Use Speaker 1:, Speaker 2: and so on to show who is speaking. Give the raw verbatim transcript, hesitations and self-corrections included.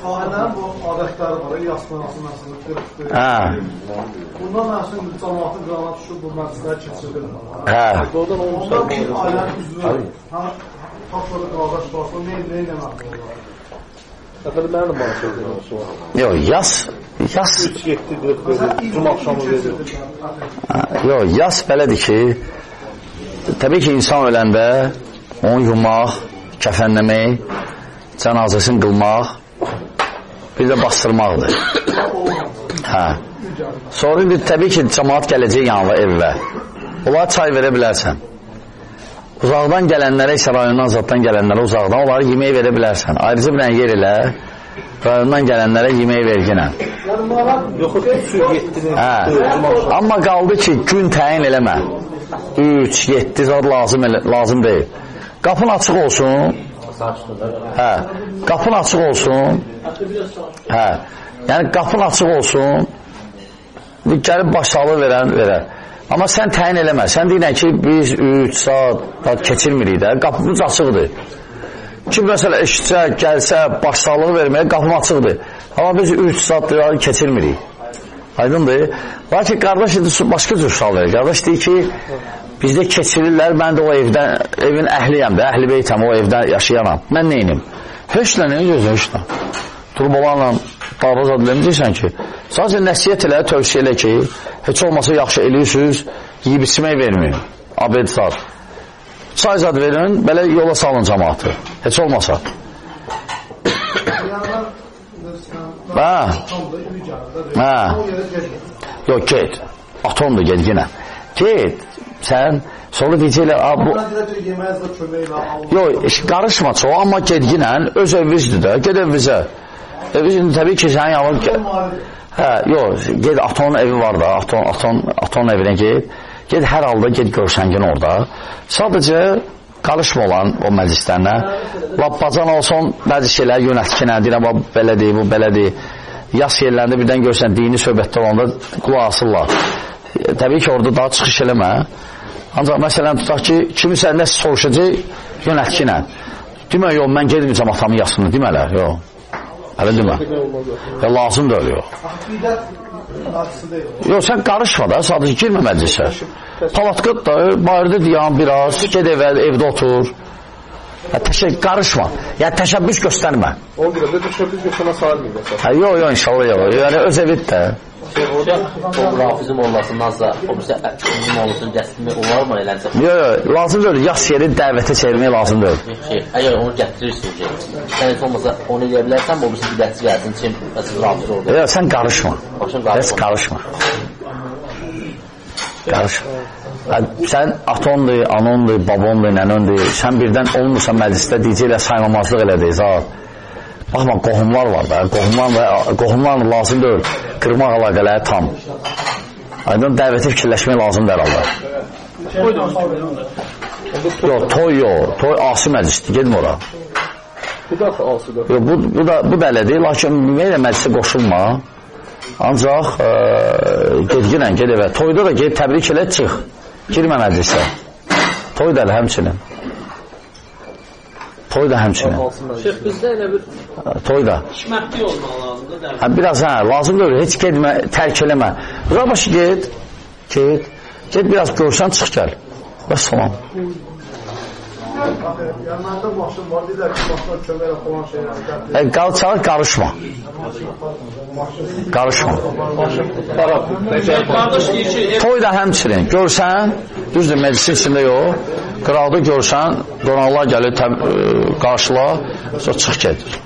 Speaker 1: Ailənin bu adətləri var, yaslanası məsələn.
Speaker 2: Hə.
Speaker 1: Bundan məsələn cəmaatın qanuna düşüb bu məclisləri keçirilir.
Speaker 2: Hə.
Speaker 1: Ondan ki, ailənin üzvü, taxları qardaş varsa, nə eləmək olur?
Speaker 3: Efendim, mənim bana söyləyəm.
Speaker 2: Yox, yas, yas.
Speaker 3: üç yeddi dörd verir, cuma axşamı verir.
Speaker 2: Yox, yas belədir ki, təbii ki, insan öləndə onu yumaq, kəfənləmək, cənazəsini qılmaq, bir də bastırmaqdır. Hə. Sonra indi təbii ki, cəmaat gələcək yanına evvə. Onlara çay verə bilərsən. Uzaqdan gələnlərə, isə rayondan, zaddan gələnlərə uzaqdan, onları yemək verə bilərsən. Ayrıca bilən yer ilə rayondan gələnlərə yemək verginə. Hə. Amma qaldı ki, gün təyin eləmə. üç, yeddi zad lazım, lazım deyil. Qapın açıq olsun. Hə. Qapın açıq olsun. Hə. Yəni qapın açıq olsun. Gəlib başsağlığı verən verər. Amma sən təyin eləmə. Sən deyilən ki, biz üç saat keçirmirik də. Qapımız açıqdır. Kim məsələ işçə, gəlsə, başsağlığı verməyə qapım açıqdır. Amma biz üç saat keçirmirik. Aydındır. Lakin qardaş başqa cür sual verir. Qardaş deyir ki, bizdə keçirirlər, mən də o evdən, evin əhliyəm də, əhli beytəm, o evdə yaşayanam. Mən neynim? Heçlə, nə gözlə, heçlə. Durub olanla davraz adləməyəcəksən ki, sadəcə nəsiyyət elə, tövsiyə elə ki, heç olmasa yaxşı eləyirsiniz, yiyib içmək verməyin, abed zad. Çay zad verin, belə yola salın cəmaatı, heç olmasa. Hə, hə, yox, get, atomdur, get yenə, get, sən, sonra deyəcəklər, bu... Yox, qarışma çox, amma get yenə, öz evizdir də, get evizə. Evizin təbii ki, sənin yanına... Hə, yox, get, atonun evi var da, aton, aton, atonun evinə get, get hər halda, get görsəngin orada. Sadəcə, qarışma olan o məclislərlə, lap bacan olsun, bəzi şeylər yönətkinə, deyirəm, bu belədir, bu belədir. Yas yerlərində birdən görsən, dini söhbətdə olanda qulaq asırlar. Təbii ki, orada daha çıxış eləmə. Ancaq məsələn, tutaq ki, kimisə nəsə soruşacaq, yönətkinə. Demə, yox, mən gedməyəcəm atamın yasını, demələr, yox. Hələ demə. Ya, lazım da öyle, yox. Yox, sən qarışma da, sadəcə girmə məclisə. Palatqıt da, bayırda deyən biraz, ged evə, evdə otur. Ya, təşəbbüs, qarışma. Ya, təşəbbüs göstərmə.
Speaker 3: O bir də təşəbbüs göstərmə sayılmıyor.
Speaker 2: Hə, yox, yox, inşallah yox. Yəni, öz evit də.
Speaker 4: Orada o rafizm olmasındansa, o birisi bizim olsun, gətirmək olar mı eləncə?
Speaker 2: Yox, yox, lazım deyil, yas yeri dəvətə çevirmək lazım deyil.
Speaker 4: Şey, əgər onu gətirirsin ki, sən heç olmasa onu eləyə bilərsən, o birisi bidətçi gəlsin, kim rafiz orada.
Speaker 2: Yox, sən qarışma. Heç qarışma. Qarışma. Sən atondur, anondur, babondur, nənondur, sən birdən olmursan məclisdə deyəcəklə saymamazlıq elədik, zat. Baxma, qohumlar var da, qohumlarla lazım deyil, qırmaq əlaqələri tam. Aydın, dəvəti fikirləşmək lazımdır herhalde. Yox, toy yox, toy asi məclisdir, gedin ora.
Speaker 3: Bu da asıdır.
Speaker 2: Yox, bu da, bu da elədir, lakin ümumiyyətlə məclisə qoşulma, ancaq ged girən, ged evə. Toyda da ged, təbrik elə, çıx, girmə məclisə. Toy da elə həmçinin. Toy da həmçinin.
Speaker 5: Şeyh, bizdə elə bir
Speaker 2: toy da.
Speaker 5: hikmətli olmaq lazımdır.
Speaker 2: Hə, biraz hə, lazım deyil, heç gedmə, tərk eləmə. Bura başı ged, ged, ged biraz görsən, çıx gəl. Və salam.
Speaker 1: Yanlarda maşın var, deyilər ki, maşına köməklə falan şeylər.
Speaker 2: Qalçalar qarışma. Qarışma. Toy da həmçinin, görsən, düzdür, meclisin içində yox, qıraqda görsən, qonaqlar gəlir, qarşıla, sonra çıx gedir.